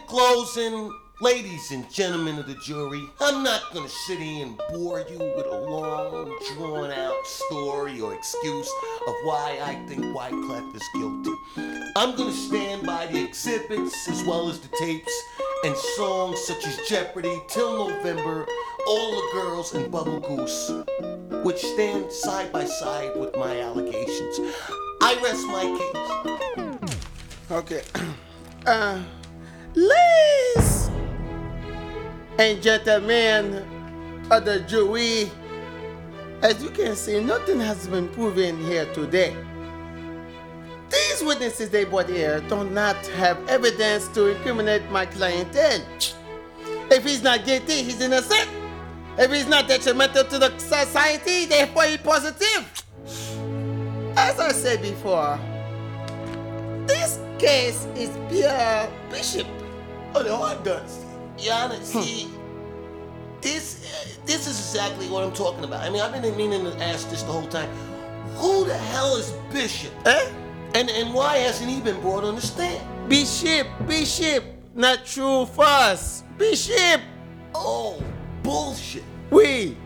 closing, ladies and gentlemen of the jury, I'm not gonna sit here and bore you with a long, drawn-out story or excuse of why I think Wyclef is guilty. I'm gonna stand by the exhibits as well as the tapes and songs such as Jeopardy, Till November, All the Girls, and Bubble Goose, which stand side by side with my allegations. I rest my case. Okay. Ladies and gentlemen of the jury, as you can see, nothing has been proven here today. These witnesses they brought here do not have evidence to incriminate my clientele. If he's not guilty, he's innocent. If he's not detrimental to the society, therefore he's positive. As I said before, this case is pure Bishop. Oh, no, I'm done. Your Honor, see, this is exactly what I'm talking about. I mean, I've been meaning to ask this the whole time. Who the hell is Bishop? Eh? And why hasn't he been brought on the stand? Bishop, not true for us. Bishop. Oh, bullshit. We.